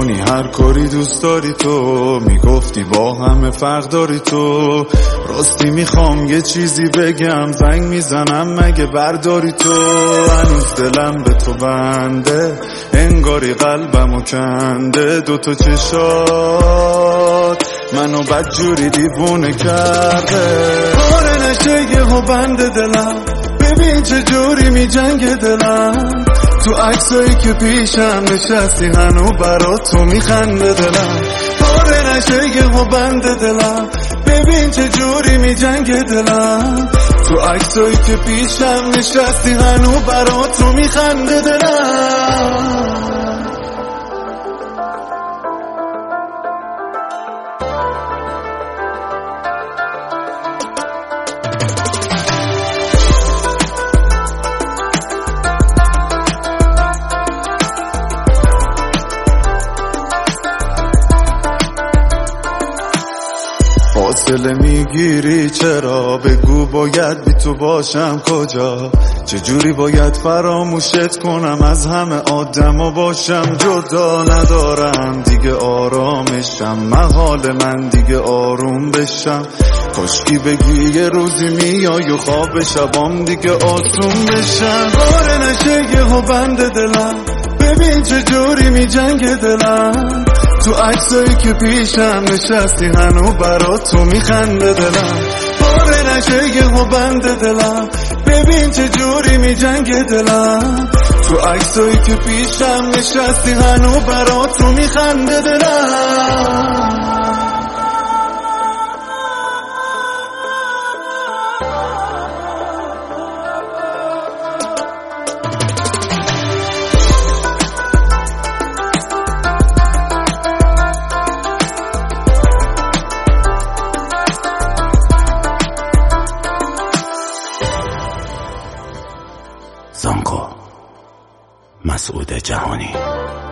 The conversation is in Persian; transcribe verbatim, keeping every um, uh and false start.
میکنی هر کاری دوست داری تو، میگفتی با همه فرق داری تو. راستی میخوام یه چیزی بگم، زنگ میزنم مگه برداری تو. هنوز دلم به تو بنده، انگاری قلبمو کنده. دوتا چشات منو بدجوری دیوونه کرده. پاره نشه یه ها بند دلم، ببین چه جوری می جنگ دلم. تو عکسایی که پیشم نشستی هنو برا تو میخنده دلم. پاره نشه یه ها بند دلم، ببین چه جوری می جنگ دلم. تو عکسایی که پیشم نشستی هنو برا تو میخنده دلم. فاصله میگیری چرا؟ بگو باید بی تو باشم کجا؟ چجوری باید فراموشت کنم؟ از همه آدم و باشم جدا. ندارم دیگه آرامشم، محال من دیگه آروم بشم. کاشکی بگی یه روزی میای و خواب شبام دیگه آسون بشم. باره نشه یه ها بند دلم، ببین چه جوری می جنگ دلم. تو عکسایی که پیشم نشستی هنو برا تو میخنده دلم. پاره نشه یه ها بند دلم، ببین چه جوری می جنگ دلم. تو عکسایی که پیشم نشستی هنو برا تو میخنده دلم. زانکو مسعود جهانی.